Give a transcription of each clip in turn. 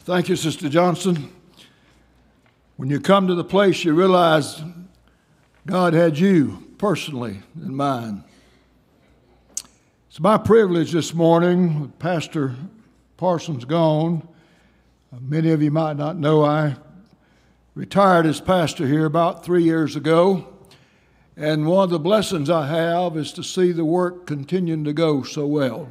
Thank you, Sister Johnson. When you come to the place, you realize God had you personally in mind. It's my privilege this morning, with Pastor Parsons gone. Many of you might not know I retired as pastor here about 3 years ago. And one of the blessings I have is to see the work continuing to go so well.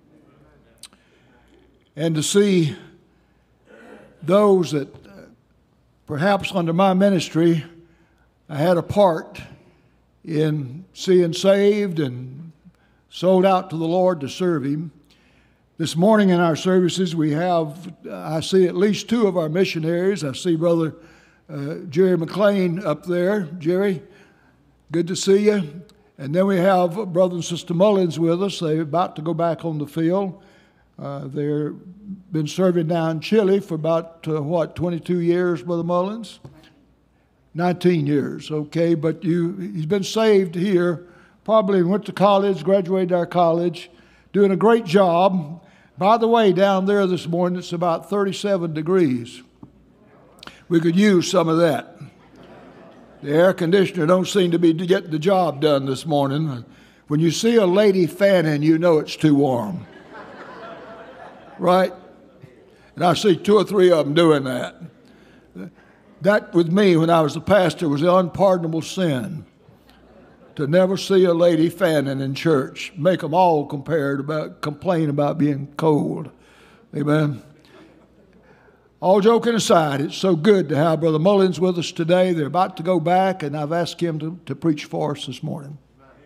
And to see those that perhaps under my ministry I had a part in seeing saved and sold out to the Lord to serve Him. This morning in our services I see at least two of our missionaries. I see Brother Jerry McLean up there. Jerry, good to see you. And then we have Brother and Sister Mullins with us. They're about to go back on the field. They've been serving down in Chile for about, 22 years, Brother Mullins? 19 years, okay. But he's been saved here, probably went to college, graduated our college, doing a great job. By the way, down there this morning, it's about 37 degrees. We could use some of that. The air conditioner don't seem to be getting the job done this morning. When you see a lady fanning, you know it's too warm. Right? And I see two or three of them doing that. That, with me, when I was a pastor, was an unpardonable sin. To never see a lady fanning in church. Make them all complain about being cold. Amen. All joking aside, it's so good to have Brother Mullins with us today. They're about to go back, and I've asked him to preach for us this morning.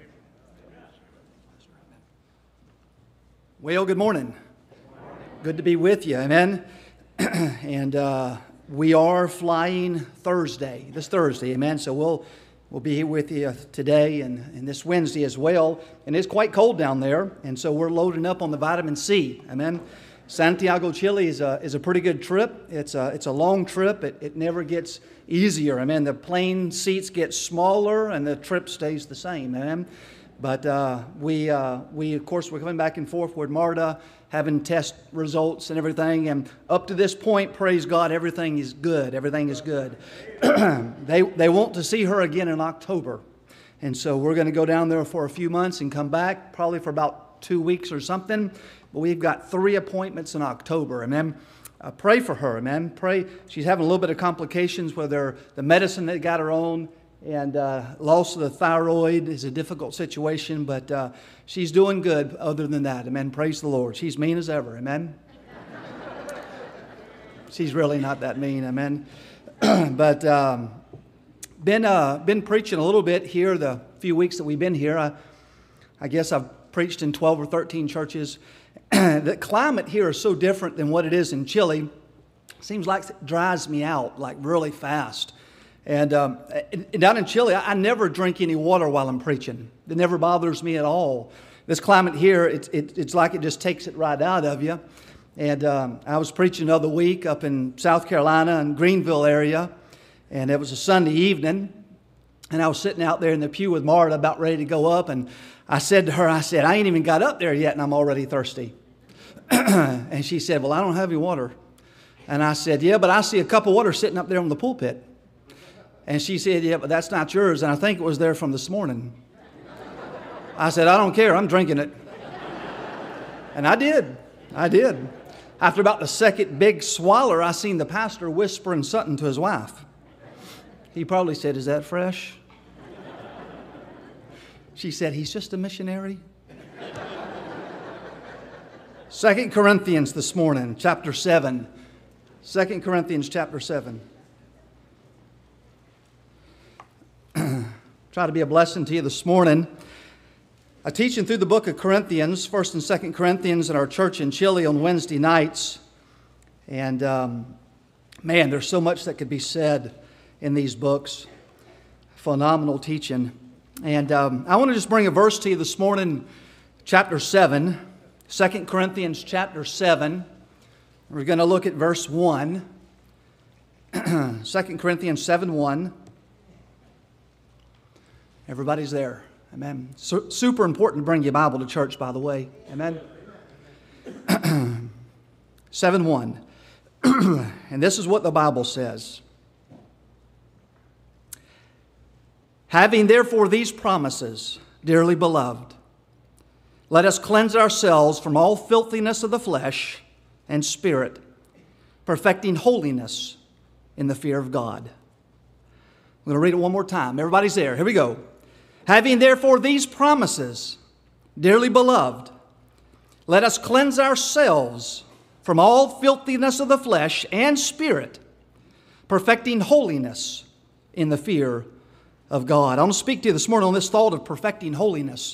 Well, good morning. Good to be with you, amen. And we are flying this Thursday, amen. So we'll be here with you today and this Wednesday as well. And it's quite cold down there, and so we're loading up on the vitamin C, amen. Santiago, Chile is a pretty good trip. It's a long trip. It never gets easier, amen. The plane seats get smaller and the trip stays the same, amen. But we of course, we're coming back and forth with Marta, having test results and everything. And up to this point, praise God, everything is good. Everything is good. They want to see her again in October. And so we're going to go down there for a few months and come back, probably for about 2 weeks or something. But we've got 3 appointments in October. Amen. Pray for her. Amen. Pray. She's having a little bit of complications with the medicine they got her on. And loss of the thyroid is a difficult situation, but she's doing good other than that. Amen. Praise the Lord. She's mean as ever. Amen. She's really not that mean. Amen. But been preaching a little bit here the few weeks that we've been here. I guess I've preached in 12 or 13 churches. The climate here is so different than what it is in Chile. Seems like it dries me out like really fast. And down in Chile, I never drink any water while I'm preaching. It never bothers me at all. This climate here, it's like it just takes it right out of you. And I was preaching the other week up in South Carolina and Greenville area, and it was a Sunday evening. And I was sitting out there in the pew with Marta about ready to go up, and I said to her, I ain't even got up there yet, and I'm already thirsty. And she said, well, I don't have any water. And I said, yeah, but I see a cup of water sitting up there on the pulpit. And she said, yeah, but that's not yours. And I think it was there from this morning. I said, I don't care. I'm drinking it. And I did. After about the second big swallow, I seen the pastor whispering something to his wife. He probably said, is that fresh? She said, he's just a missionary. 2 Corinthians this morning, chapter 7. 2 Corinthians chapter 7. Try to be a blessing to you this morning. I'm teaching through the book of Corinthians, 1st and 2nd Corinthians in our church in Chile on Wednesday nights. And man, there's so much that could be said in these books. Phenomenal teaching. And I want to just bring a verse to you this morning, chapter 7, 2 Corinthians chapter 7. We're going to look at verse 1. 2 Corinthians 7:1. Everybody's there. Amen. Super important to bring your Bible to church, by the way. Amen. 7:1. And this is what the Bible says. Having therefore these promises, dearly beloved, let us cleanse ourselves from all filthiness of the flesh and spirit, perfecting holiness in the fear of God. I'm going to read it one more time. Everybody's there. Here we go. Having therefore these promises, dearly beloved, let us cleanse ourselves from all filthiness of the flesh and spirit, perfecting holiness in the fear of God. I want to speak to you this morning on this thought of perfecting holiness.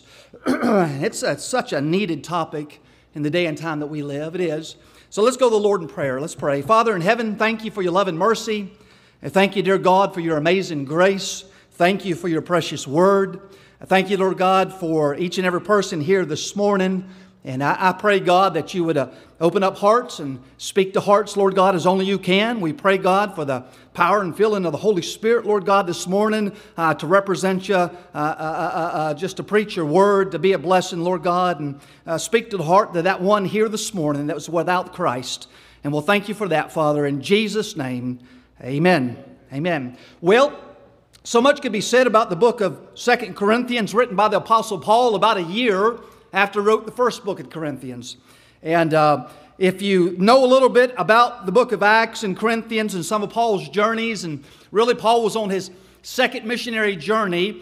It's such a needed topic in the day and time that we live. It is. So let's go to the Lord in prayer. Let's pray. Father in heaven, thank you for your love and mercy. And thank you, dear God, for your amazing grace. Thank you for your precious word. Thank you, Lord God, for each and every person here this morning. And I pray, God, that you would open up hearts and speak to hearts, Lord God, as only you can. We pray, God, for the power and filling of the Holy Spirit, Lord God, this morning to represent you, just to preach your word, to be a blessing, Lord God, and speak to the heart of that one here this morning that was without Christ. And we'll thank you for that, Father, in Jesus' name, amen. Amen. Well, so much could be said about the book of 2 Corinthians written by the Apostle Paul about a year after wrote the first book of Corinthians. And if you know a little bit about the book of Acts and Corinthians and some of Paul's journeys, and really Paul was on his second missionary journey,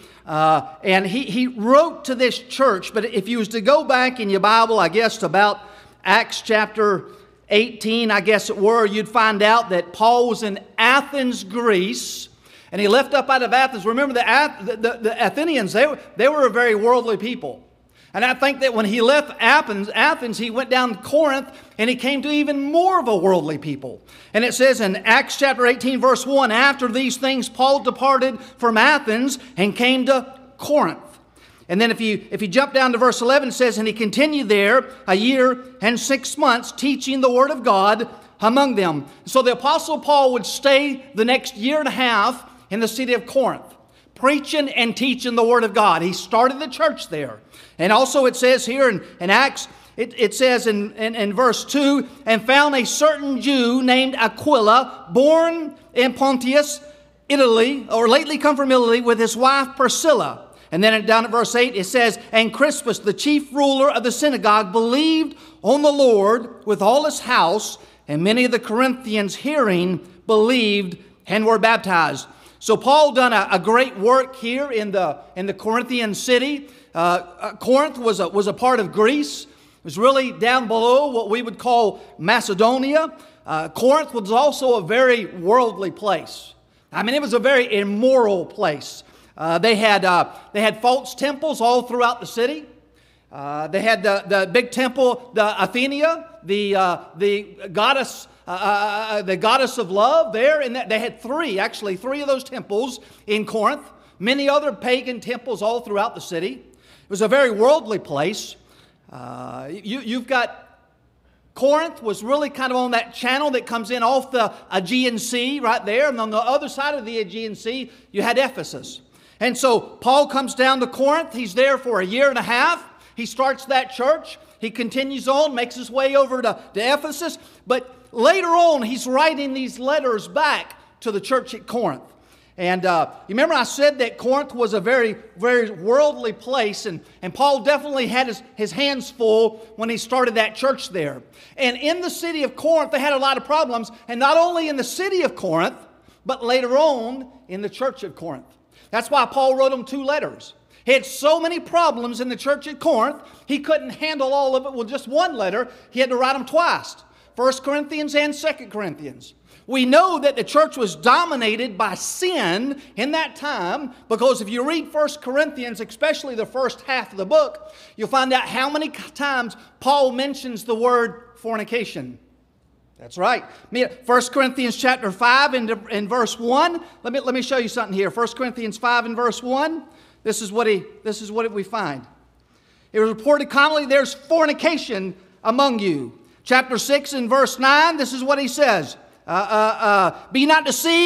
and he wrote to this church. But if you was to go back in your Bible, I guess to about Acts chapter 18, I guess it were, you'd find out that Paul was in Athens, Greece, and he left up out of Athens. Remember, the Athenians, they were a very worldly people. And I think that when he left Athens, he went down to Corinth, and he came to even more of a worldly people. And it says in Acts chapter 18, verse 1, after these things, Paul departed from Athens and came to Corinth. And then if you jump down to verse 11, it says, and he continued there a year and 6 months, teaching the word of God among them. So the Apostle Paul would stay the next year and a half in the city of Corinth, preaching and teaching the word of God. He started the church there. And also it says here in Acts, it says in verse 2, and found a certain Jew named Aquila, born in Pontus, Italy, or lately come from Italy, with his wife Priscilla. And then down at verse 8 it says, and Crispus, the chief ruler of the synagogue, believed on the Lord with all his house, and many of the Corinthians hearing believed and were baptized. So Paul done a great work here in the Corinthian city. Corinth was a part of Greece. It was really down below what we would call Macedonia. Corinth was also a very worldly place. I mean, it was a very immoral place. They had false temples all throughout the city. They had the big temple, the Athenia, the goddess of love there. And they had three of those temples in Corinth. Many other pagan temples all throughout the city. It was a very worldly place. You've got Corinth was really kind of on that channel that comes in off the Aegean Sea right there. And on the other side of the Aegean Sea, you had Ephesus. And so Paul comes down to Corinth. He's there for a year and a half. He starts that church. He continues on, makes his way over to Ephesus. But later on, he's writing these letters back to the church at Corinth. And you remember I said that Corinth was a very, very worldly place, and Paul definitely had his hands full when he started that church there. And in the city of Corinth, they had a lot of problems, and not only in the city of Corinth, but later on in the church of Corinth. That's why Paul wrote them 2 letters. He had so many problems in the church at Corinth, he couldn't handle all of it with just one letter. He had to write them twice, 1 Corinthians and 2 Corinthians. We know that the church was dominated by sin in that time, because if you read 1 Corinthians, especially the first half of the book, you'll find out how many times Paul mentions the word fornication. That's right. 1 Corinthians chapter 5 in verse 1. Let me show you something here. 1 Corinthians 5 and verse 1. This is what we find. It was reported commonly there's fornication among you. Chapter 6 and verse 9, this is what he says. Be not deceived.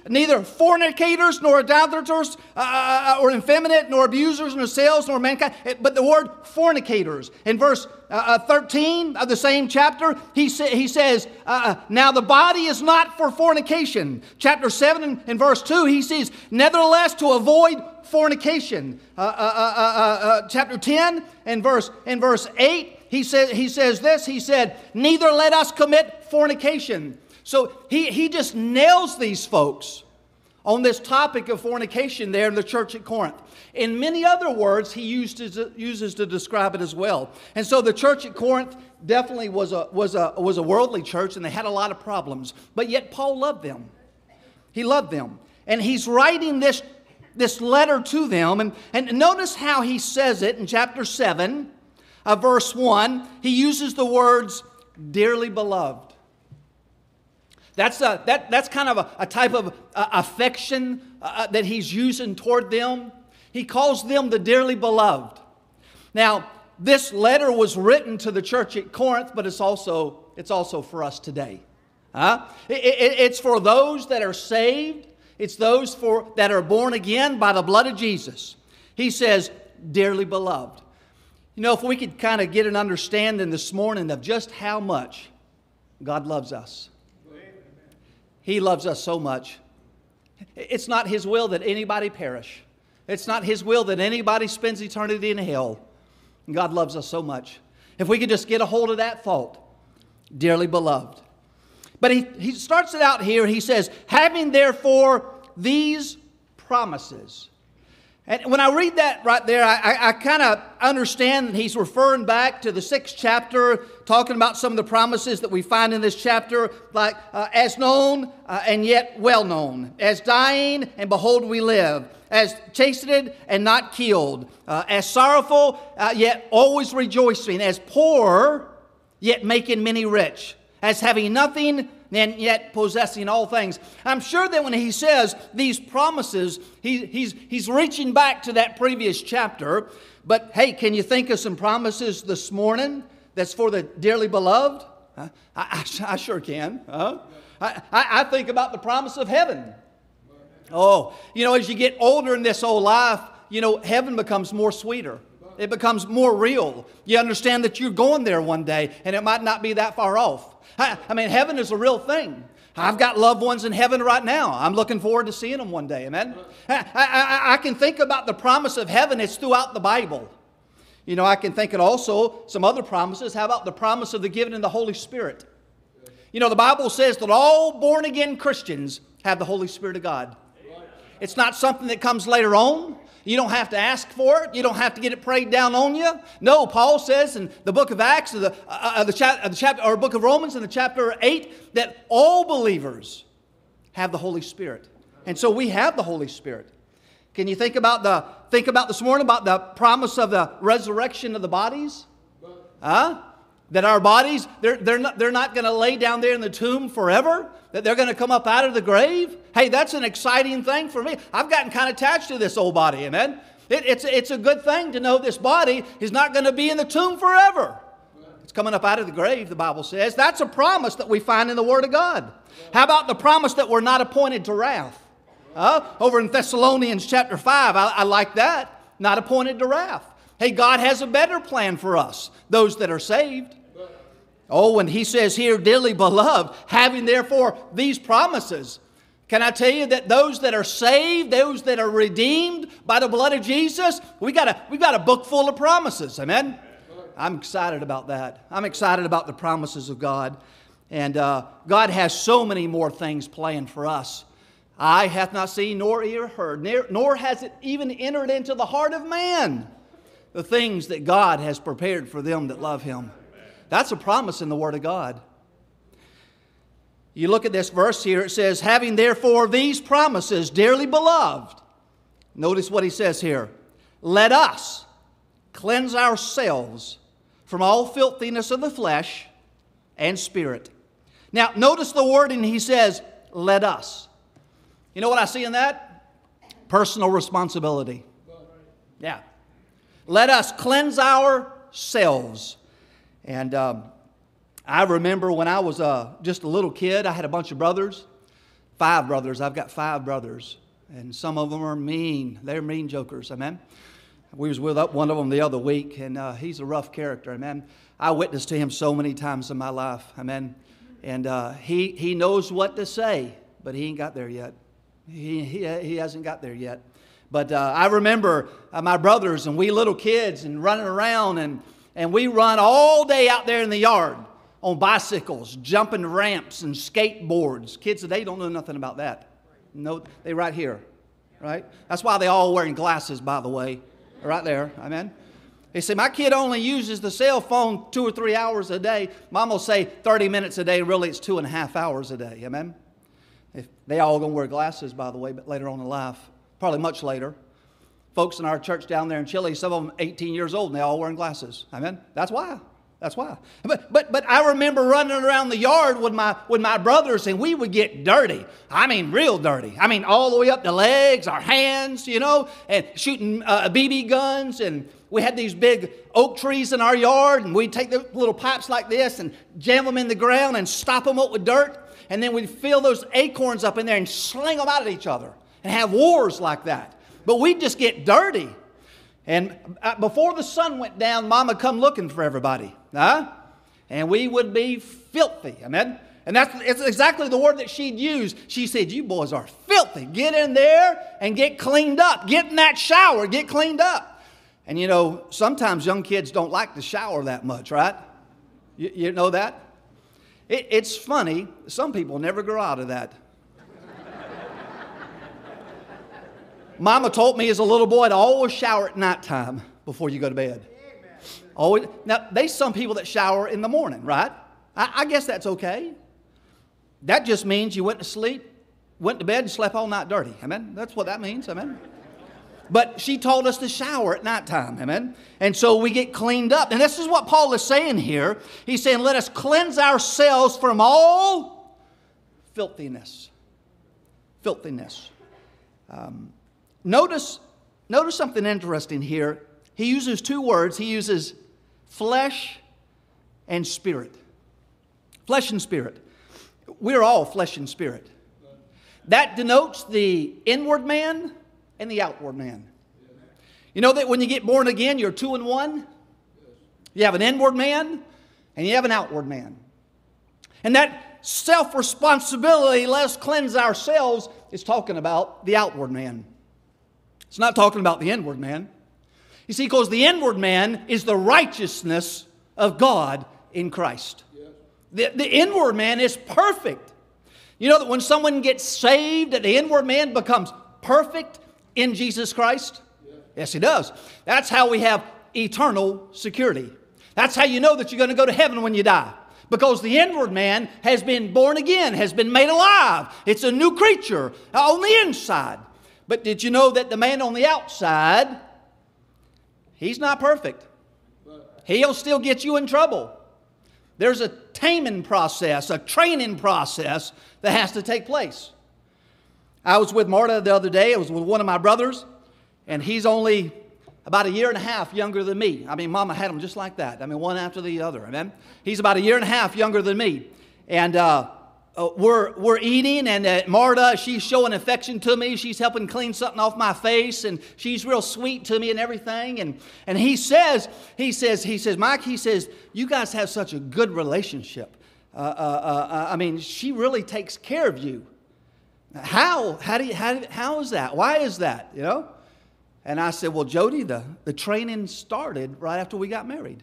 Neither fornicators, nor idolaters, or effeminate, nor abusers, nor sales, nor mankind, but the word fornicators. In verse 13 of the same chapter, he says, now the body is not for fornication. Chapter 7 and verse 2, he says, nevertheless to avoid fornication. Chapter 10 and verse 8, he says this, he said, neither let us commit fornication. So he just nails these folks on this topic of fornication there in the church at Corinth. In many other words, he uses to describe it as well. And so the church at Corinth definitely was a worldly church, and they had a lot of problems. But yet Paul loved them. He loved them. And he's writing this letter to them. And notice how he says it in chapter 7, verse 1. He uses the words, dearly beloved. That's kind of a type of affection that he's using toward them. He calls them the dearly beloved. Now, this letter was written to the church at Corinth, but it's also for us today. It's for those that are saved. It's those that are born again by the blood of Jesus. He says, dearly beloved. You know, if we could kind of get an understanding this morning of just how much God loves us. He loves us so much. It's not His will that anybody perish. It's not His will that anybody spends eternity in hell. God loves us so much. If we could just get a hold of that thought, dearly beloved. But he starts it out here. He says, having therefore these promises. And when I read that right there, I kind of understand that he's referring back to the 6th chapter, talking about some of the promises that we find in this chapter, like as known and yet well known, as dying and behold we live, as chastened and not killed, as sorrowful yet always rejoicing, as poor yet making many rich, as having nothing and yet possessing all things. I'm sure that when he says these promises, he's reaching back to that previous chapter. But hey, can you think of some promises this morning that's for the dearly beloved? I sure can. I think about the promise of heaven. Oh, you know, as you get older in this old life, you know, heaven becomes more sweeter. It becomes more real. You understand that you're going there one day, and it might not be that far off. I mean, heaven is a real thing. I've got loved ones in heaven right now. I'm looking forward to seeing them one day. Amen? I can think about the promise of heaven. It's throughout the Bible. You know, I can think of also some other promises. How about the promise of the giving of the Holy Spirit? You know, the Bible says that all born-again Christians have the Holy Spirit of God. It's not something that comes later on. You don't have to ask for it. You don't have to get it prayed down on you. No, Paul says in the book of Acts, the chapter or book of Romans in the chapter 8, that all believers have the Holy Spirit, and so we have the Holy Spirit. Can you think about this morning about the promise of the resurrection of the bodies? That our bodies they're not going to lay down there in the tomb forever. That they're going to come up out of the grave. Hey, that's an exciting thing for me. I've gotten kind of attached to this old body, amen? It's a good thing to know this body is not going to be in the tomb forever. It's coming up out of the grave, the Bible says. That's a promise that we find in the Word of God. How about the promise that we're not appointed to wrath? Over in Thessalonians chapter 5, I like that. Not appointed to wrath. Hey, God has a better plan for us, those that are saved. Oh, and he says here, dearly beloved, having therefore these promises. Can I tell you that those that are saved, those that are redeemed by the blood of Jesus, we've got a book full of promises. Amen? I'm excited about that. I'm excited about the promises of God. And God has so many more things planned for us. Eye hath not seen, nor ear heard, nor has it even entered into the heart of man the things that God has prepared for them that love Him. That's a promise in the Word of God. You look at this verse here, it says, having therefore these promises, dearly beloved. Notice what he says here. Let us cleanse ourselves from all filthiness of the flesh and spirit. Now, notice the wording he says, let us. You know what I see in that? Personal responsibility. Yeah. Let us cleanse ourselves. And I remember when I was just a little kid, I had a bunch of brothers. 5 brothers. I've got 5 brothers. And some of them are mean. They're mean jokers. Amen. We was with one of them the other week, and he's a rough character. Amen. I witnessed to him so many times in my life. Amen. And he knows what to say, but he ain't got there yet. He hasn't got there yet. But I remember my brothers and we little kids and running around, and we run all day out there in the yard on bicycles, jumping ramps and skateboards. Kids today don't know nothing about that. No, they right here, right? That's why they all wearing glasses, by the way, right there. Amen. They say, my kid only uses the cell phone 2 or 3 hours a day. Mom will say 30 minutes a day. Really, it's 2.5 hours a day. Amen. If they all going to wear glasses, by the way, but later on in life, probably much later. Folks in our church down there in Chile, some of them 18 years old, and they all wearing glasses. Amen. That's why. That's why. But I remember running around the yard with my brothers, and we would get dirty. I mean, real dirty. I mean, all the way up the legs, our hands, you know, and shooting BB guns. And we had these big oak trees in our yard, and we'd take the little pipes like this and jam them in the ground and stop them up with dirt. And then we'd fill those acorns up in there and sling them out at each other and have wars like that. But we'd just get dirty. And before the sun went down, Mama come looking for everybody. And we would be filthy. Amen. And it's exactly the word that she'd use. She said, you boys are filthy. Get in there and get cleaned up. Get in that shower. Get cleaned up. And you know, sometimes young kids don't like to shower that much, right? You know that? It's funny. Some people never grow out of that. Mama taught me as a little boy to always shower at nighttime before you go to bed. Always. Now, there's some people that shower in the morning, right? I guess that's okay. That just means you went to sleep, went to bed, and slept all night dirty. Amen? That's what that means. Amen? But she taught us to shower at nighttime. Amen? And so we get cleaned up. And this is what Paul is saying here. He's saying, let us cleanse ourselves from all filthiness. Filthiness. Notice something interesting here. He uses 2 words. He uses flesh and spirit. Flesh and spirit. We're all flesh and spirit. That denotes the inward man and the outward man. You know that when you get born again, you're 2 in 1? You have an inward man and you have an outward man. And that self-responsibility, let's cleanse ourselves, is talking about the outward man. It's not talking about the inward man. You see, because the inward man is the righteousness of God in Christ. The inward man is perfect. You know that when someone gets saved, that the inward man becomes perfect in Jesus Christ? Yes, he does. That's how we have eternal security. That's how you know that you're going to go to heaven when you die. Because the inward man has been born again, has been made alive. It's a new creature on the inside. But did you know that the man on the outside, he's not perfect. He'll still get you in trouble. There's a taming process, a training process that has to take place. I was with Marta the other day. I was with one of my brothers, and he's only about 1.5 years younger than me. I mean, Mama had them just like that. I mean, one after the other. Amen. He's about 1.5 years younger than me. And we're eating, and Marta, she's showing affection to me. She's helping clean something off my face, and she's real sweet to me and everything. And he says, Mike, he says, you guys have such a good relationship. I mean, she really takes care of you. How is that? Why is that? You know? And I said, well, Jody, the training started right after we got married.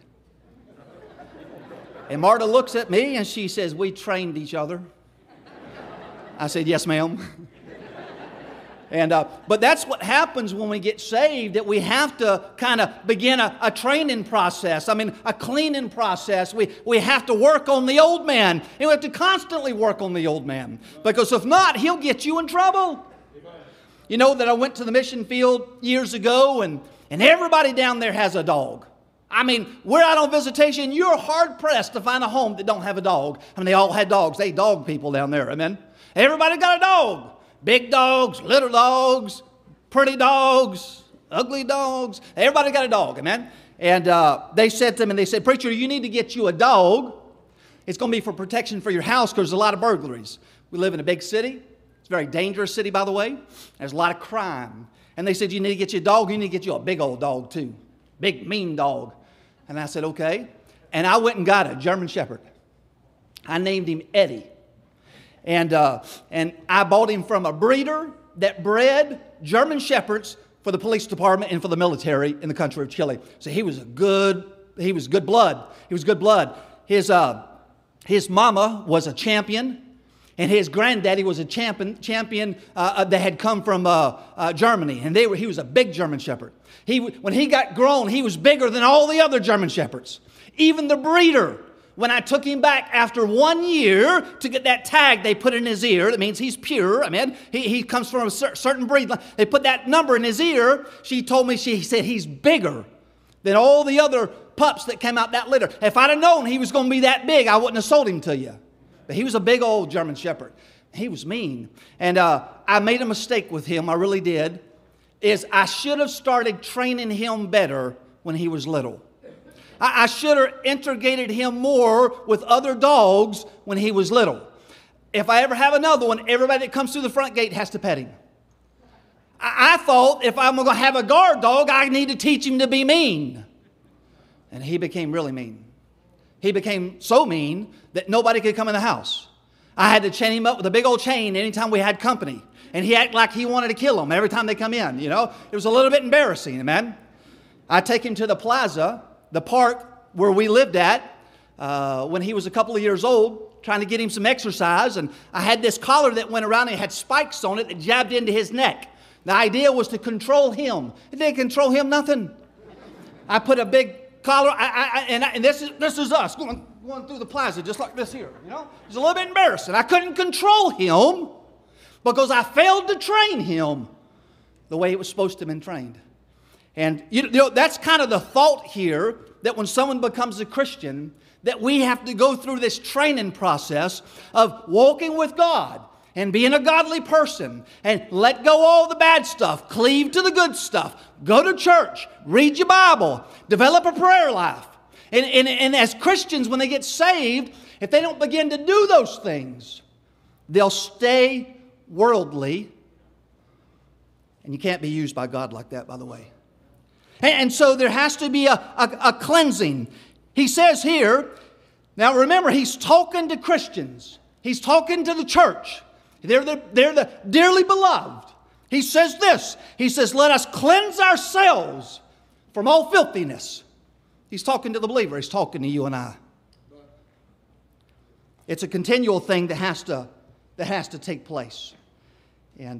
And Marta looks at me and she says, we trained each other. I said, yes, ma'am. And but that's what happens when we get saved, that we have to kind of begin a training process. I mean, a cleaning process. We have to work on the old man. And we have to constantly work on the old man. Because if not, he'll get you in trouble. You know that I went to the mission field years ago, and everybody down there has a dog. I mean, we're out on visitation. You're hard-pressed to find a home that don't have a dog. I mean, they all had dogs. They dog people down there, amen? Everybody got a dog. Big dogs, little dogs, pretty dogs, ugly dogs. Everybody got a dog, amen? And they said to me, preacher, you need to get you a dog. It's going to be for protection for your house because there's a lot of burglaries. We live in a big city. It's a very dangerous city, by the way. There's a lot of crime. And they said, you need to get you a dog. You need to get you a big old dog, too. Big, mean dog. And I said, okay. And I went and got a German Shepherd. I named him Eddie. And I bought him from a breeder that bred German Shepherds for the police department and for the military in the country of Chile. So he was good blood. He was good blood. His mama was a champion, and his granddaddy was a champion that had come from Germany. And he was a big German Shepherd. When he got grown, he was bigger than all the other German Shepherds. Even the breeder, when I took him back after 1 year to get that tag they put in his ear, that means he's pure. I mean, he comes from a certain breed. They put that number in his ear. She told me, she said, he's bigger than all the other pups that came out that litter. If I'd have known he was going to be that big, I wouldn't have sold him to you. But he was a big old German Shepherd. He was mean. And I made a mistake with him, I really did, is I should have started training him better when he was little. I should have integrated him more with other dogs when he was little. If I ever have another one, everybody that comes through the front gate has to pet him. I thought if I'm going to have a guard dog, I need to teach him to be mean. And he became really mean. He became so mean that nobody could come in the house. I had to chain him up with a big old chain anytime we had company. And he acted like he wanted to kill them every time they come in, you know. It was a little bit embarrassing, man. I'd take him to the plaza, the park where we lived at, when he was a couple of years old, trying to get him some exercise. And I had this collar that went around and it had spikes on it that jabbed into his neck. The idea was to control him. It didn't control him nothing. I put a big collar, and this is us going through the plaza just like this here. You know, it was a little bit embarrassing. I couldn't control him because I failed to train him the way it was supposed to have been trained. And you know, that's kind of the thought here, that when someone becomes a Christian, that we have to go through this training process of walking with God and being a godly person and let go all the bad stuff, cleave to the good stuff, go to church, read your Bible, develop a prayer life. And as Christians, when they get saved, if they don't begin to do those things, they'll stay worldly. And you can't be used by God like that, by the way. And so there has to be a cleansing. He says here, now remember, he's talking to Christians. He's talking to the church. They're the dearly beloved. He says this. He says, let us cleanse ourselves from all filthiness. He's talking to the believer. He's talking to you and I. It's a continual thing that has to take place. And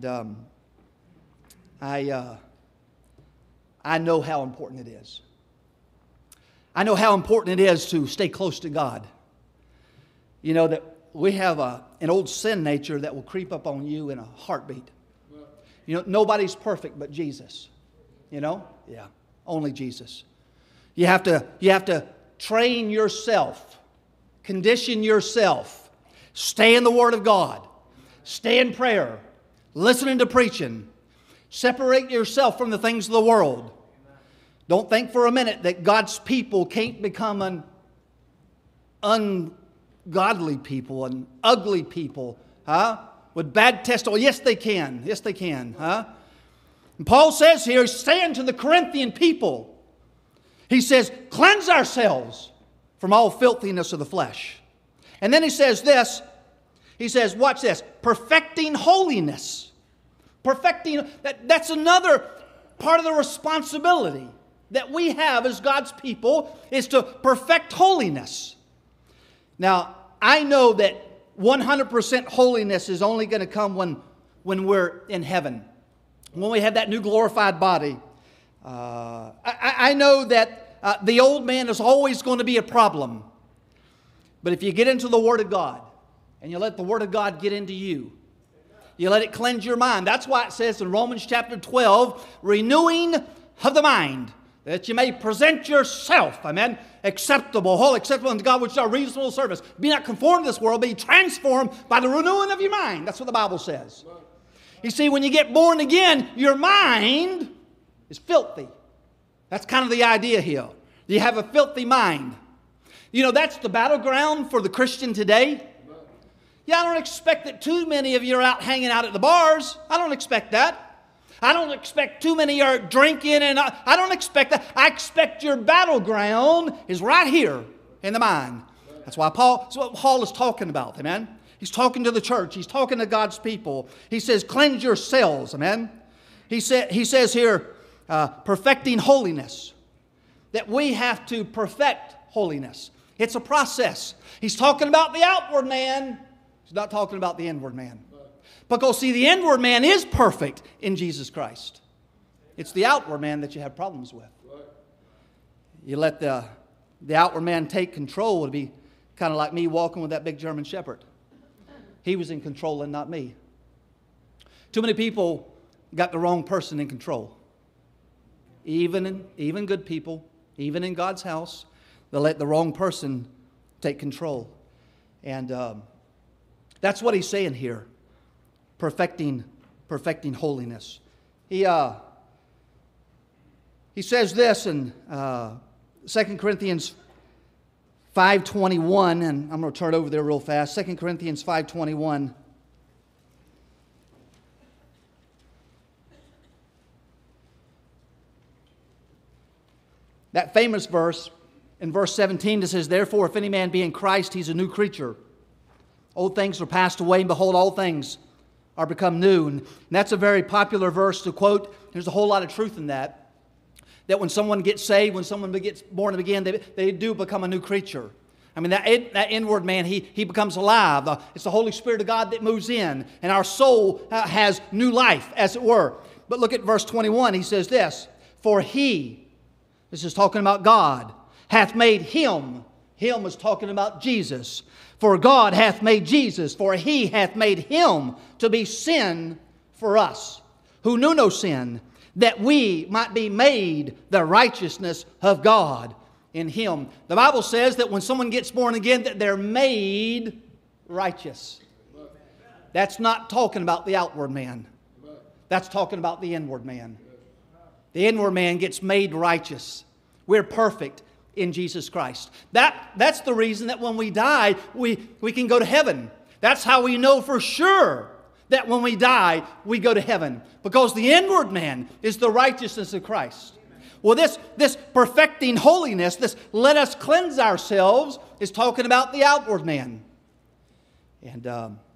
I know how important it is. I know how important it is to stay close to God. You know that we have an old sin nature that will creep up on you in a heartbeat. You know, nobody's perfect but Jesus. You know? Yeah, only Jesus. You have to train yourself, condition yourself, stay in the Word of God, stay in prayer, listening to preaching, separate yourself from the things of the world. Don't think for a minute that God's people can't become an ungodly people, an ugly people, with bad testimony. Yes, they can. Yes, they can. And Paul says here, saying to the Corinthian people, he says, cleanse ourselves from all filthiness of the flesh. And then he says this, he says, watch this, perfecting holiness. Perfecting, that's another part of the responsibility that we have as God's people, is to perfect holiness. Now, I know that 100% holiness is only going to come when we're in heaven, when we have that new glorified body. I know that the old man is always going to be a problem. But if you get into the Word of God, and you let the Word of God get into you, you let it cleanse your mind. That's why it says in Romans chapter 12, renewing of the mind, that you may present yourself, amen, acceptable, whole, acceptable unto God, which is our reasonable service. Be not conformed to this world, be transformed by the renewing of your mind. That's what the Bible says. You see, when you get born again, your mind is filthy. That's kind of the idea here. You have a filthy mind. You know, that's the battleground for the Christian today. Yeah, I don't expect that too many of you are out hanging out at the bars. I don't expect that. I don't expect too many are drinking, and I don't expect that. I expect your battleground is right here in the mind. That's what Paul is talking about, amen? He's talking to the church. He's talking to God's people. He says, cleanse yourselves, amen? He says here, perfecting holiness, that we have to perfect holiness. It's a process. He's talking about the outward man. He's not talking about the inward man. Because, see, the inward man is perfect in Jesus Christ. It's the outward man that you have problems with. You let the outward man take control. It would be kind of like me walking with that big German shepherd. He was in control and not me. Too many people got the wrong person in control. Even good people, even in God's house, they let the wrong person take control. And that's what he's saying here. Perfecting holiness. He says this in 2 Corinthians 5:21, and I'm going to turn it over there real fast. 2 Corinthians 5:21. That famous verse in verse 17 that says, therefore, if any man be in Christ, he's a new creature. Old things are passed away, and behold, all things are become new. And that's a very popular verse to quote. There's a whole lot of truth in that. That when someone gets saved, when someone gets born again, they do become a new creature. I mean, that inward man, he becomes alive. It's the Holy Spirit of God that moves in. And our soul has new life, as it were. But look at verse 21. He says this, for he, this is talking about God, hath made him. Him was talking about Jesus. For God hath made Jesus, for he hath made him to be sin for us, who knew no sin, that we might be made the righteousness of God in him. The Bible says that when someone gets born again, that they're made righteous. That's not talking about the outward man. That's talking about the inward man. The inward man gets made righteous. We're perfect in Jesus Christ. That's the reason that when we die, we can go to heaven. That's how we know for sure that when we die, we go to heaven. Because the inward man is the righteousness of Christ. Well, this perfecting holiness, this let us cleanse ourselves, is talking about the outward man. And,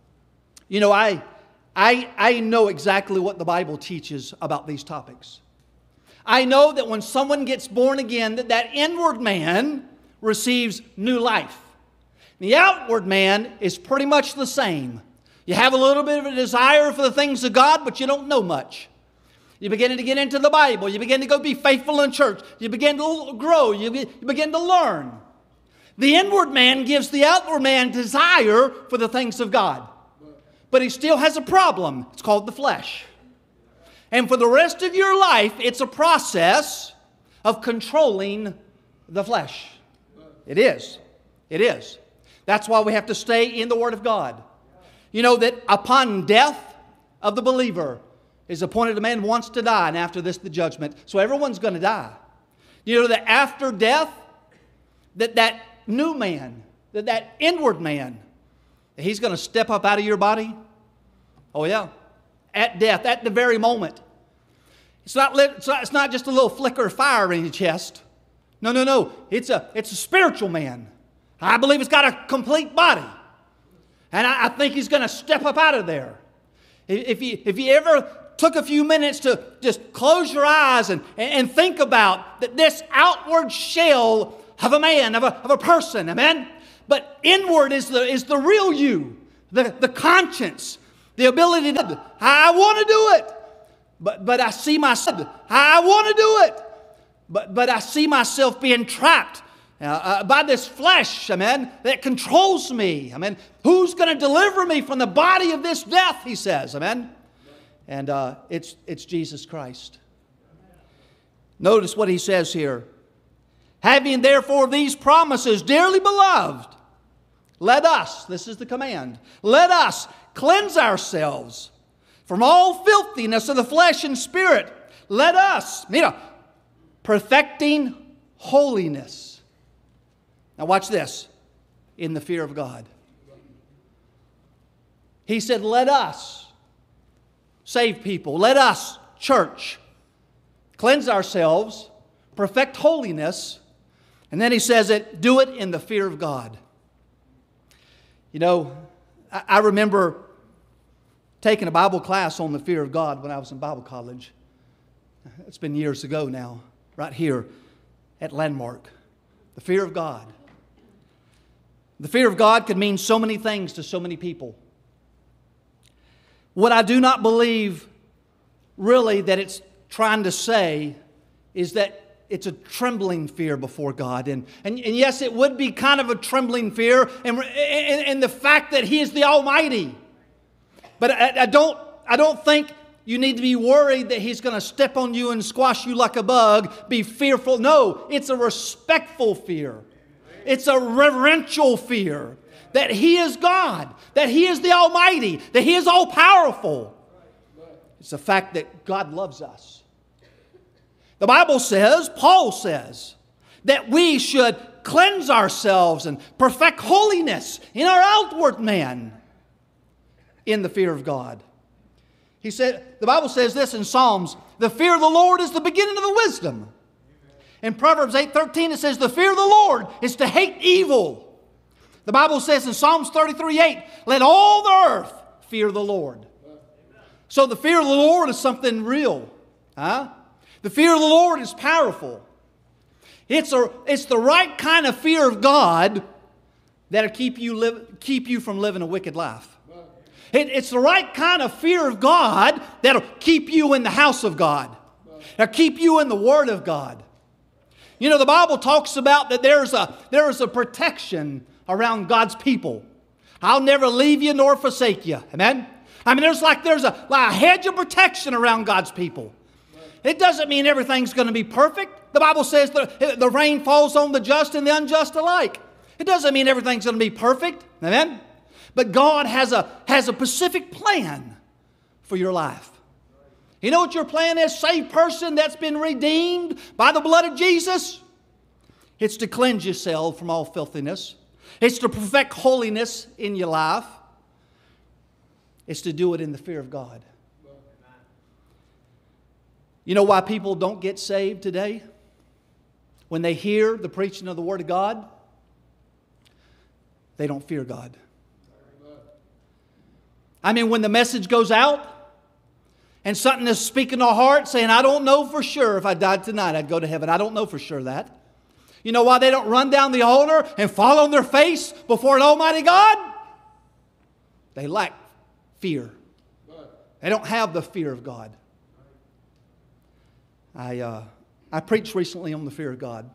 I know exactly what the Bible teaches about these topics. I know that when someone gets born again, that inward man receives new life. The outward man is pretty much the same. You have a little bit of a desire for the things of God, but you don't know much. You begin to get into the Bible. You begin to go be faithful in church. You begin to grow. You begin to learn. The inward man gives the outward man desire for the things of God. But he still has a problem. It's called the flesh. And for the rest of your life, it's a process of controlling the flesh. It is. It is. That's why we have to stay in the Word of God. You know that upon death of the believer is appointed a man wants to die, and after this the judgment. So everyone's going to die. You know that after death, that new man, that inward man, he's going to step up out of your body. Oh yeah. At death, at the very moment. It's not just a little flicker of fire in your chest. No. It's a spiritual man. I believe he's got a complete body. And I think he's going to step up out of there. If you ever took a few minutes to just close your eyes and think about that this outward shell of a man, of a person, amen? But inward is the real you, the conscience, the ability to, I want to do it. But I see myself, I want to do it. But I see myself being trapped by this flesh, amen, that controls me. Amen. Who's going to deliver me from the body of this death, he says, amen. And it's Jesus Christ. Notice what he says here. Having therefore these promises, dearly beloved, let us, this is the command, let us cleanse ourselves from all filthiness of the flesh and spirit. Let us, perfecting holiness. Now watch this, in the fear of God. He said, let us save people. Let us, church, cleanse ourselves, perfect holiness. And then he says it, do it in the fear of God. You know, I remember taking a Bible class on the fear of God when I was in Bible college. It's been years ago now, right here at Landmark. The fear of God. The fear of God could mean so many things to so many people. What I do not believe really that it's trying to say is that it's a trembling fear before God. And yes, it would be kind of a trembling fear and the fact that He is the Almighty. But I don't think you need to be worried that He's going to step on you and squash you like a bug, be fearful. No, it's a respectful fear. It's a reverential fear that He is God, that He is the Almighty, that He is all-powerful. It's the fact that God loves us. The Bible says, Paul says, that we should cleanse ourselves and perfect holiness in our outward man in the fear of God. He said, the Bible says this in Psalms, the fear of the Lord is the beginning of the wisdom. In Proverbs 8:13 it says, the fear of the Lord is to hate evil. The Bible says in Psalms 33:8, let all the earth fear the Lord. So the fear of the Lord is something real. The fear of the Lord is powerful. It's the right kind of fear of God that'll keep you from living a wicked life. It's the right kind of fear of God that'll keep you in the house of God. That'll keep you in the Word of God. You know, the Bible talks about that there is a protection around God's people. I'll never leave you nor forsake you. Amen? I mean, there's a hedge of protection around God's people. It doesn't mean everything's going to be perfect. The Bible says the rain falls on the just and the unjust alike. It doesn't mean everything's going to be perfect. Amen? But God has a specific plan for your life. You know what your plan is, saved person that's been redeemed by the blood of Jesus? It's to cleanse yourself from all filthiness. It's to perfect holiness in your life. It's to do it in the fear of God. You know why people don't get saved today? When they hear the preaching of the Word of God, they don't fear God. I mean, when the message goes out and something is speaking to our heart saying, I don't know for sure if I died tonight I'd go to heaven. I don't know for sure that. You know why they don't run down the altar and fall on their face before an almighty God? They lack fear. They don't have the fear of God. I preached recently on the fear of God.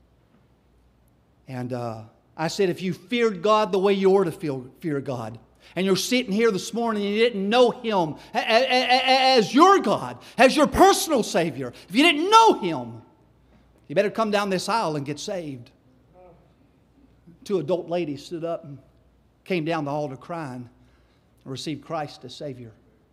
And I said, if you feared God the way you ought to fear God, and you're sitting here this morning and you didn't know Him as your God, as your personal Savior, if you didn't know Him, you better come down this aisle and get saved. Two adult ladies stood up and came down the altar crying and received Christ as Savior.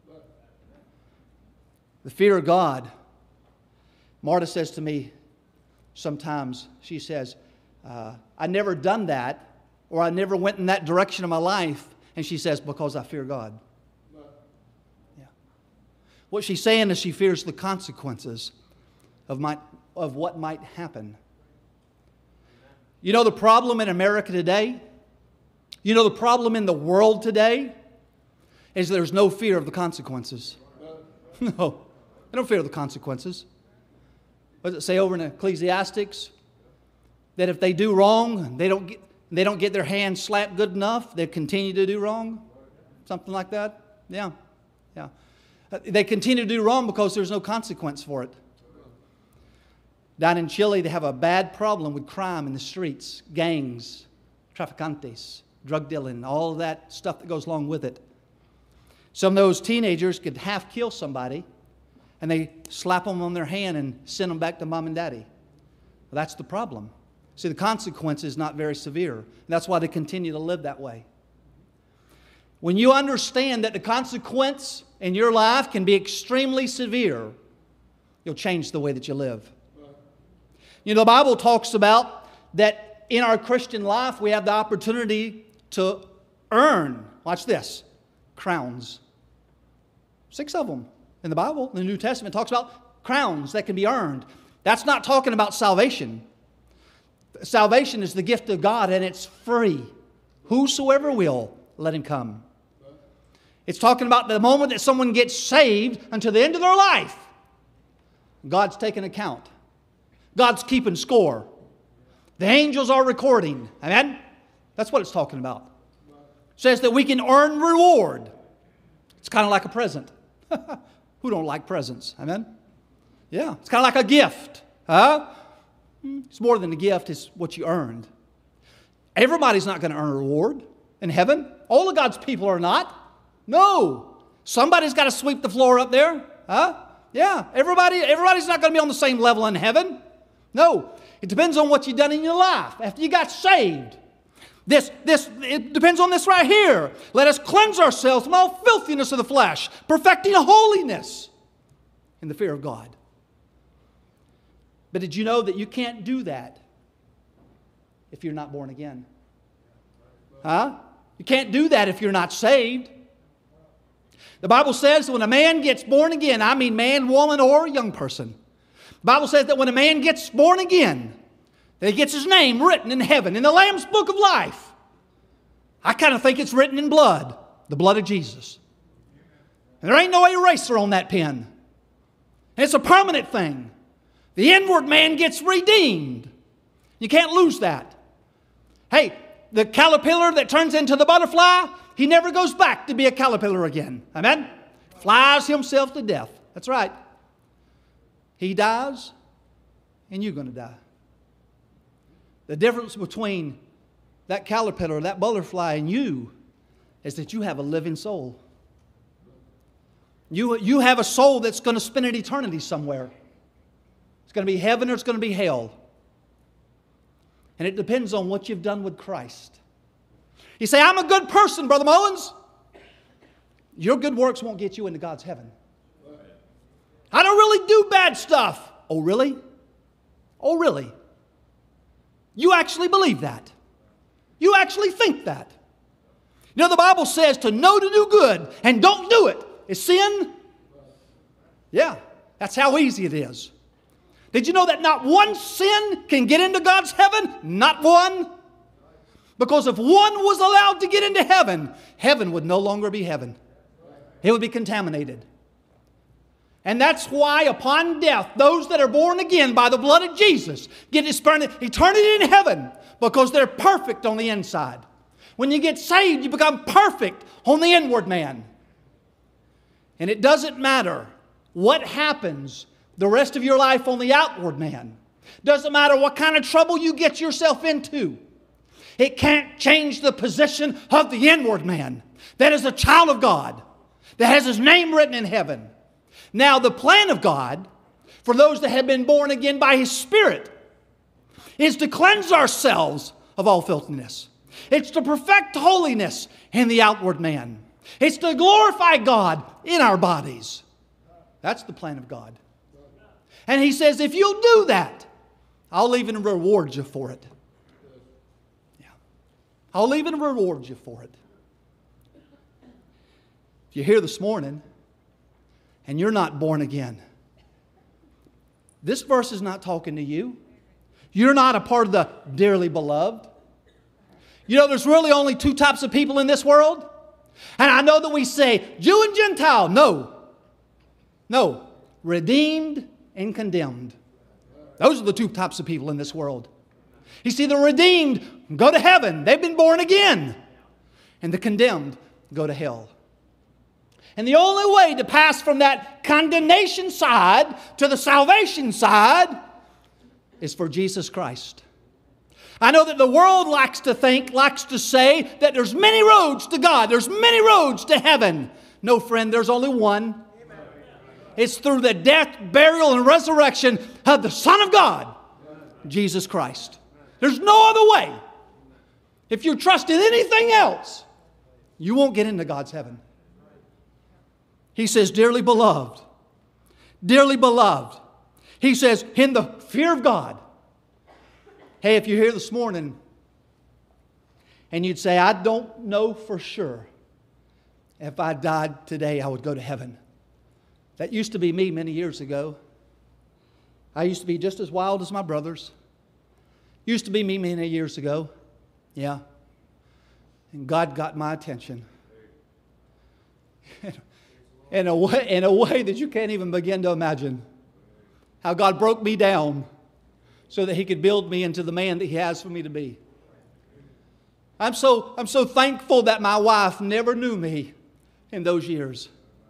The fear of God. Marta says to me sometimes, she says, I never done that, or I never went in that direction of my life. And she says, because I fear God. Yeah. What she's saying is she fears the consequences of what might happen. You know the problem in America today? You know the problem in the world today? Is there's no fear of the consequences. No, they don't fear the consequences. What does it say over in Ecclesiastics? That if they do wrong, they don't get their hands slapped good enough, they continue to do wrong? Something like that? Yeah. They continue to do wrong because there's no consequence for it. Down in Chile, they have a bad problem with crime in the streets, gangs, traficantes, drug dealing, all of that stuff that goes along with it. Some of those teenagers could half kill somebody, and they slap them on their hand and send them back to mom and daddy. Well, that's the problem. See, the consequence is not very severe. And that's why they continue to live that way. When you understand that the consequence in your life can be extremely severe, you'll change the way that you live. You know, the Bible talks about that in our Christian life we have the opportunity to earn, watch this, crowns. 6 of them in the Bible. The New Testament talks about crowns that can be earned. That's not talking about salvation. Salvation is the gift of God, and it's free. Whosoever will, let him come. It's talking about the moment that someone gets saved until the end of their life. God's taking account. God's keeping score. The angels are recording. Amen? That's what it's talking about. It says that we can earn reward. It's kind of like a present. Who don't like presents? Amen? Yeah, it's kind of like a gift. Huh? It's more than a gift, it's what you earned. Everybody's not going to earn a reward in heaven. All of God's people are not. No. Somebody's got to sweep the floor up there. Huh? Yeah, everybody's not going to be on the same level in heaven. No. It depends on what you've done in your life after you got saved. It depends on this right here. Let us cleanse ourselves from all filthiness of the flesh, perfecting holiness in the fear of God. But did you know that you can't do that if you're not born again? Huh? You can't do that if you're not saved. The Bible says that when a man gets born again, I mean man, woman, or young person. The Bible says that when a man gets born again, that he gets his name written in heaven, in the Lamb's Book of Life. I kind of think it's written in blood, the blood of Jesus. And there ain't no eraser on that pen. And it's a permanent thing. The inward man gets redeemed. You can't lose that. Hey, the caterpillar that turns into the butterfly, he never goes back to be a caterpillar again. Amen? Flies himself to death. That's right. He dies, and you're going to die. The difference between that caterpillar, that butterfly, and you is that you have a living soul. You have a soul that's going to spend an eternity somewhere. It's going to be heaven or it's going to be hell. And it depends on what you've done with Christ. You say, I'm a good person, Brother Mullins. Your good works won't get you into God's heaven. I don't really do bad stuff. Oh, really? Oh, really? You actually believe that. You actually think that. You know, the Bible says to know to do good and don't do it is sin. Yeah, that's how easy it is. Did you know that not one sin can get into God's heaven? Not one. Because if one was allowed to get into heaven, heaven would no longer be heaven. It would be contaminated. And that's why upon death, those that are born again by the blood of Jesus get eternity in heaven because they're perfect on the inside. When you get saved, you become perfect on the inward man. And it doesn't matter what happens the rest of your life on the outward man. Doesn't matter what kind of trouble you get yourself into. It can't change the position of the inward man. That is a child of God that has his name written in heaven. Now, the plan of God for those that have been born again by His Spirit is to cleanse ourselves of all filthiness. It's to perfect holiness in the outward man. It's to glorify God in our bodies. That's the plan of God. And He says, if you'll do that, I'll even reward you for it. Yeah. I'll even reward you for it. If you're here this morning and you're not born again, this verse is not talking to you. You're not a part of the dearly beloved. You know, there's really only 2 types of people in this world. And I know that we say Jew and Gentile. No. No. Redeemed and condemned. Those are the 2 types of people in this world. You see, the redeemed go to heaven. They've been born again. And the condemned go to hell. And the only way to pass from that condemnation side to the salvation side is for Jesus Christ. I know that the world likes to say that there's many roads to God. There's many roads to heaven. No, friend, there's only one. It's through the death, burial, and resurrection of the Son of God, Jesus Christ. There's no other way. If you trust in anything else, you won't get into God's heaven. He says, dearly beloved. Dearly beloved. He says, in the fear of God. Hey, if you're here this morning and you'd say, I don't know for sure if I died today, I would go to heaven. That used to be me many years ago. I used to be just as wild as my brothers. Used to be me many years ago. Yeah. And God got my attention. In a way that you can't even begin to imagine. How God broke me down so that He could build me into the man that He has for me to be. I'm so thankful that my wife never knew me in those years.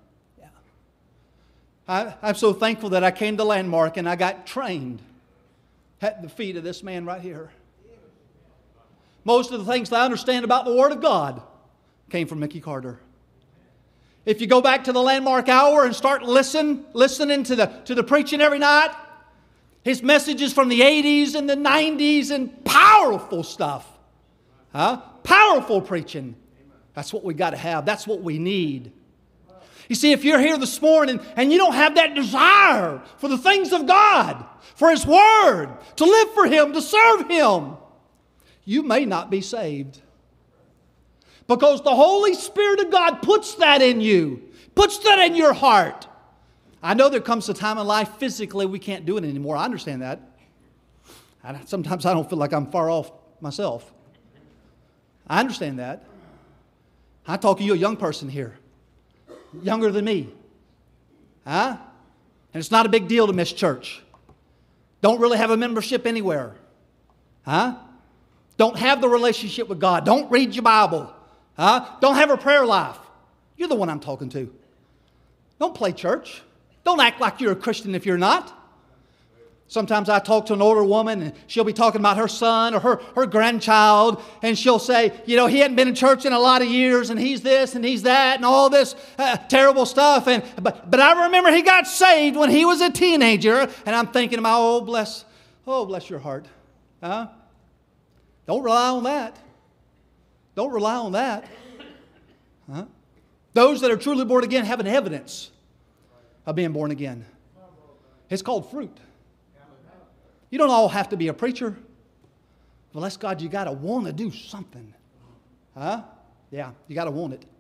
Yeah. I'm so thankful that I came to Landmark and I got trained at the feet of this man right here. Most of the things that I understand about the Word of God came from Mickey Carter. If you go back to the Landmark Hour and start listening to the preaching every night, his messages from the 80s and the 90s and powerful stuff. Powerful preaching. That's what we got to have. That's what we need. You see, if you're here this morning and you don't have that desire for the things of God, for His Word, to live for Him, to serve Him, you may not be saved. Because the Holy Spirit of God puts that in you, puts that in your heart. I know there comes a time in life physically we can't do it anymore. I understand that. Sometimes I don't feel like I'm far off myself. I understand that. I talk to you, a young person here, younger than me. And it's not a big deal to miss church. Don't really have a membership anywhere. Don't have the relationship with God. Don't read your Bible. Don't have a prayer life. You're the one I'm talking to. Don't play church. Don't act like you're a Christian if you're not. Sometimes I talk to an older woman and she'll be talking about her son or her grandchild, and she'll say, you know, he hadn't been in church in a lot of years and he's this and he's that and all this terrible stuff. But I remember he got saved when he was a teenager, and I'm thinking about, oh bless your heart. Don't rely on that. Don't rely on that. Those that are truly born again have an evidence of being born again. It's called fruit. You don't all have to be a preacher. Bless God, you got to want to do something. Yeah, you got to want it.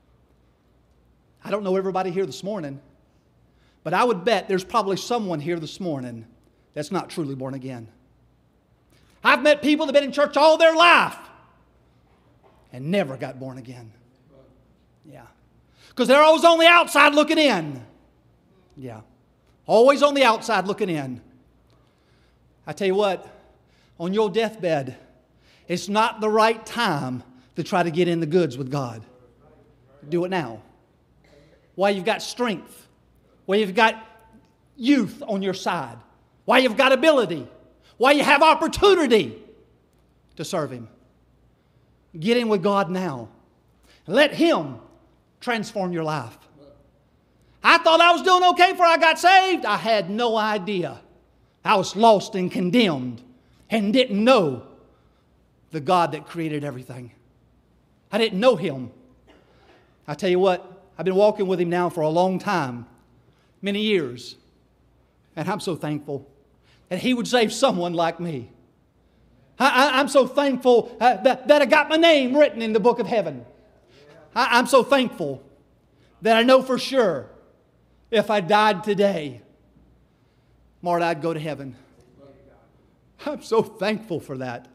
I don't know everybody here this morning, but I would bet there's probably someone here this morning that's not truly born again. I've met people that have been in church all their life and never got born again. Yeah. Because they're always on the outside looking in. Yeah. Always on the outside looking in. I tell you what, on your deathbed, it's not the right time to try to get in the goods with God. Do it now. While you've got strength, while you've got youth on your side, while you've got ability, while you have opportunity to serve Him. Get in with God now. Let Him transform your life. I thought I was doing okay before I got saved. I had no idea. I was lost and condemned and didn't know the God that created everything. I didn't know Him. I tell you what, I've been walking with Him now for a long time, many years, and I'm so thankful that He would save someone like me. I'm so thankful that I got my name written in the book of heaven. I'm so thankful that I know for sure if I died today, Marta, I'd go to heaven. I'm so thankful for that.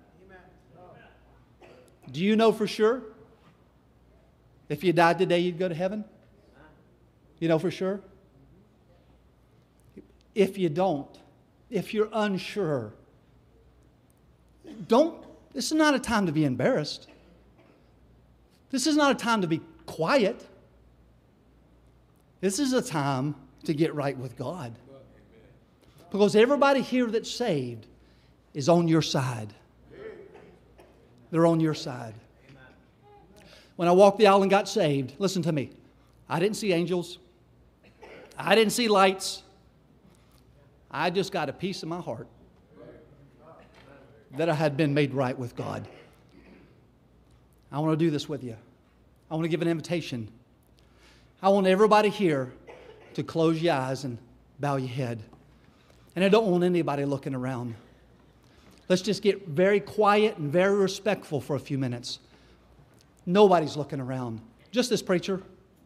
Do you know for sure? If you died today, you'd go to heaven? You know for sure? If you don't, if you're unsure, this is not a time to be embarrassed. This is not a time to be quiet. This is a time to get right with God. Because everybody here that's saved is on your side. They're on your side. When I walked the aisle and got saved, listen to me. I didn't see angels. I didn't see lights. I just got a peace in my heart that I had been made right with God. I want to do this with you. I want to give an invitation. I want everybody here to close your eyes and bow your head. And I don't want anybody looking around. Let's just get very quiet and very respectful for a few minutes. Nobody's looking around. Just this preacher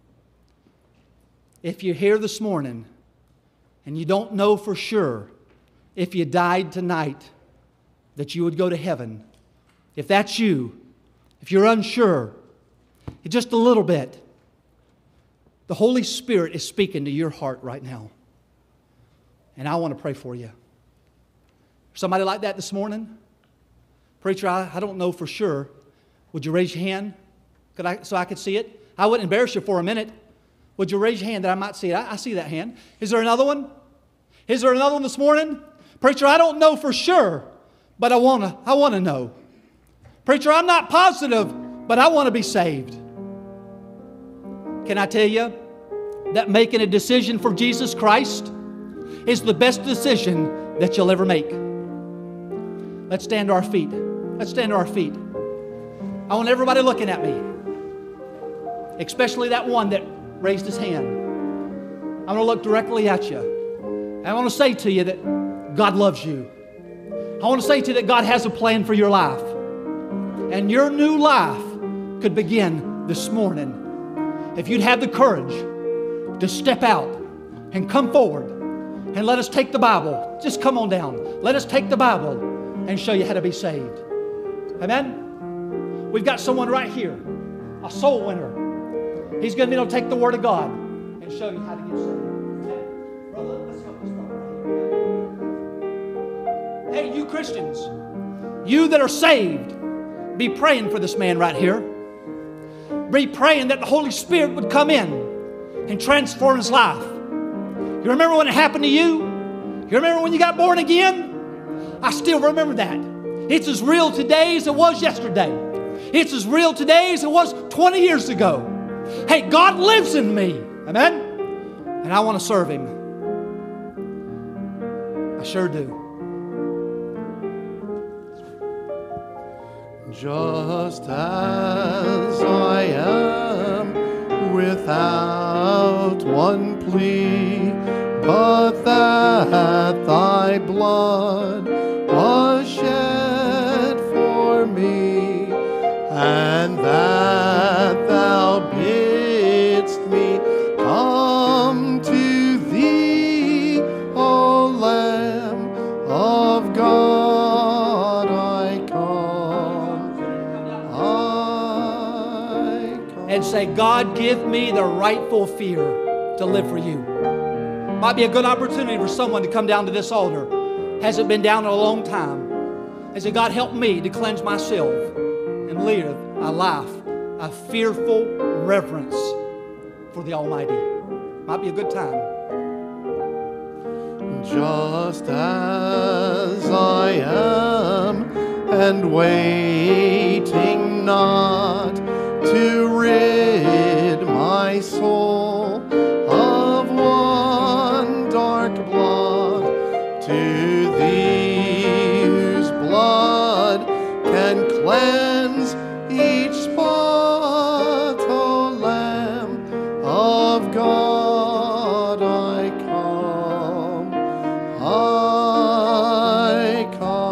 if you're here this morning and you don't know for sure if you died tonight that you would go to heaven, if that's you, if you're unsure, just a little bit, the Holy Spirit is speaking to your heart right now. And I want to pray for you. Somebody like that this morning? Preacher, I don't know for sure. Would you raise your hand so I could see it? I wouldn't embarrass you for a minute. Would you raise your hand that I might see it? I see that hand. Is there another one? Is there another one this morning? Preacher, I don't know for sure, but I want to know. Preacher, I'm not positive, but I want to be saved. Can I tell you that making a decision for Jesus Christ is the best decision that you'll ever make? Let's stand to our feet. Let's stand to our feet. I want everybody looking at me, especially that one that raised his hand. I'm going to look directly at you. I want to say to you that God loves you. I want to say to you that God has a plan for your life. And your new life could begin this morning if you'd have the courage to step out and come forward and let us take the Bible. Just come on down. Let us take the Bible and show you how to be saved. Amen? We've got someone right here, a soul winner. He's going to be able to take the Word of God and show you how to get saved. Brother, let's help this brother right here. Hey, you Christians, you that are saved, be praying for this man right here. Be praying that the Holy Spirit would come in and transform his life. You remember when it happened to you? You remember when you got born again? I still remember that. It's as real today as it was yesterday. It's as real today as it was 20 years ago. Hey, God lives in me. Amen? And I want to serve Him. I sure do. Just as I am, without one plea, but that thy blood was shed for me, and that thou bidst me come to thee, O Lamb of God, I come. And say, God, give me the rightful fear to live for you. Might be a good opportunity for someone to come down to this altar. Hasn't been down in a long time. And say, God, help me to cleanse myself and live a life of fearful reverence for the Almighty. Might be a good time. Just as I am, and waiting not to rid my soul of one dark blot, to thee whose blood can cleanse each spot, O Lamb of God, I come, I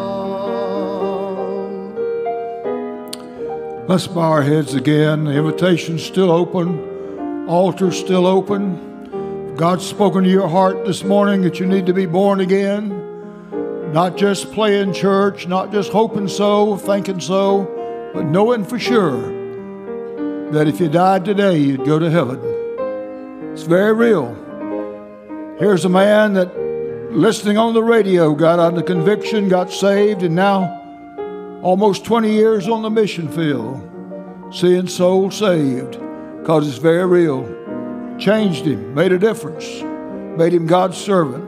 come. Let's bow our heads again. The invitation's still open. Altar's still open. If God's spoken to your heart this morning that you need to be born again, not just playing church, not just hoping so, thinking so, but knowing for sure that if you died today, you'd go to heaven. It's very real. Here's a man that, listening on the radio, got under conviction, got saved, and now almost 20 years on the mission field, seeing souls saved, because it's very real. Changed him, made a difference, made him God's servant.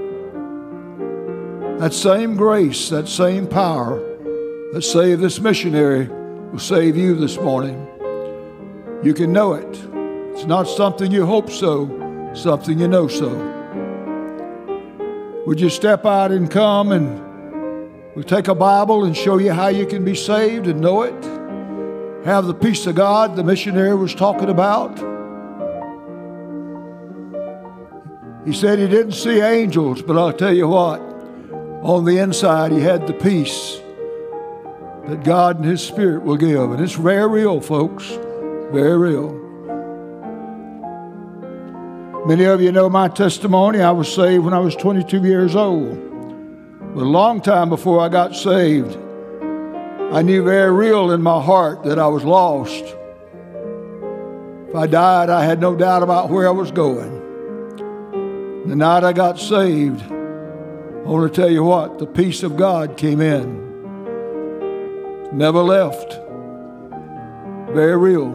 That same grace, that same power that saved this missionary will save you this morning. You can know it. It's not something you hope so, something you know so. Would you step out and come, and we'll take a Bible and show you how you can be saved and know it. Have the peace of God the missionary was talking about. He said he didn't see angels, but I'll tell you what, on the inside he had the peace that God and His Spirit will give. And it's very real, folks. Very real. Many of you know my testimony. I was saved when I was 22 years old. But a long time before I got saved, I knew very real in my heart that I was lost. If I died, I had no doubt about where I was going. The night I got saved, I want to tell you what, the peace of God came in. Never left. Very real.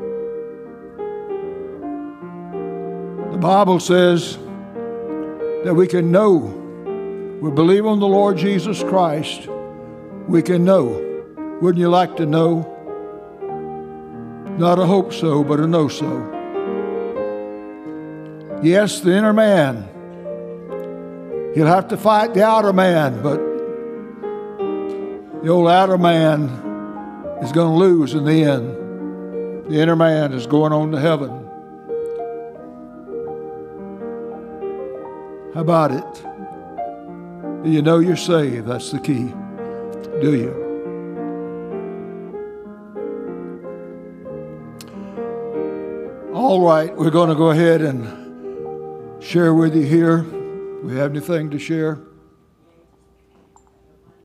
The Bible says that we can know. We believe on the Lord Jesus Christ. We can know. Wouldn't you like to know? Not a hope so, but a know so. Yes, the inner man. He'll have to fight the outer man, but the old outer man is going to lose in the end. The inner man is going on to heaven. How about it? Do you know you're saved? That's the key. Do you? All right, we're going to go ahead and share with you here. We have anything to share?